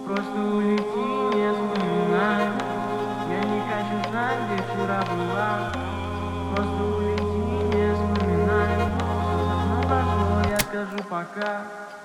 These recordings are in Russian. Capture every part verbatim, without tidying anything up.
Просто улети, не вспоминай. Я не хочу знать, где вчера была. Просто улети, не вспоминай. Все давно прошло, я скажу пока.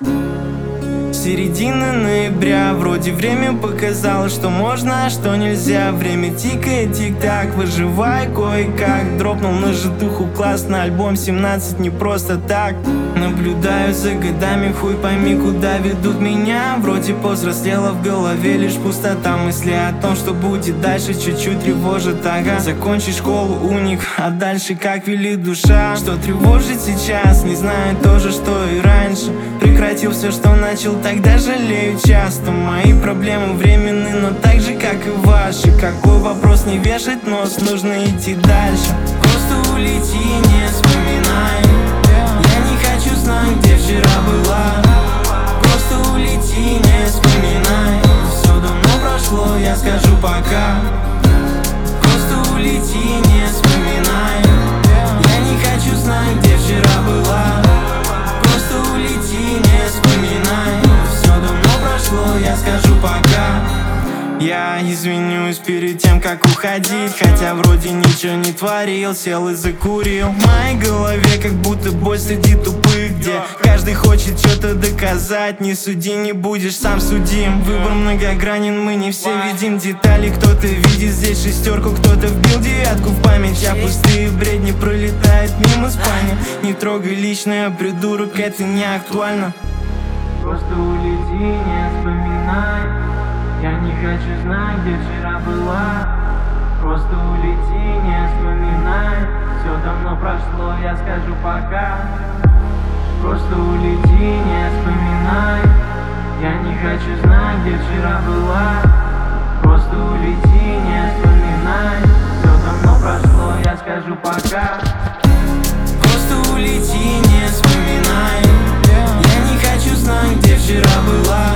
Середина ноября, вроде время показало, что можно, а что нельзя. Время тикает, тик-так, выживай кое-как. Дропнул на житуху классно, альбом семнадцать не просто так. Наблюдаю за годами, хуй пойми, куда ведут меня. Вроде повзрослела, в голове лишь пустота. Мысли о том, что будет дальше, чуть-чуть тревожит, ага. Закончи школу, уник, а дальше как велит душа. Что тревожит сейчас, не знаю то же, что и раньше. Прекратил все, что начал, тогда жалею часто. Мои проблемы временны, но так же, как и ваши. Какой вопрос не вешать нос, нужно идти дальше. Просто улети, не вспоминай. Я не хочу знать, где вчера была. Просто улети, не вспоминай. Все давно прошло, я скажу пока. Просто улети, не вспоминай. Я не хочу знать, где вчера была. Просто улети, не вспоминай. Все давно прошло, я скажу пока. Я извинюсь перед тем, как уходить, хотя вроде ничего не творил, сел и закурил. В моей голове как будто бой среди тупых, где каждый хочет что-то доказать. Не суди, не будешь сам судим. Выбор многогранен, мы не все видим детали. Кто-то видит здесь шестерку, кто-то вбил девятку в память. А пустые бредни пролетают мимо спальни. Не трогай личное, придурок, это не актуально. Просто улети, не вспоминай. Я не хочу знать, где вчера была. Просто улети, не вспоминай. Все давно прошло, я скажу пока. Просто улети, не вспоминай. Я не хочу знать, где вчера была. Просто улети, не вспоминай. Все давно прошло, я скажу пока. Просто улети, не вспоминай. Я не хочу знать, где вчера была.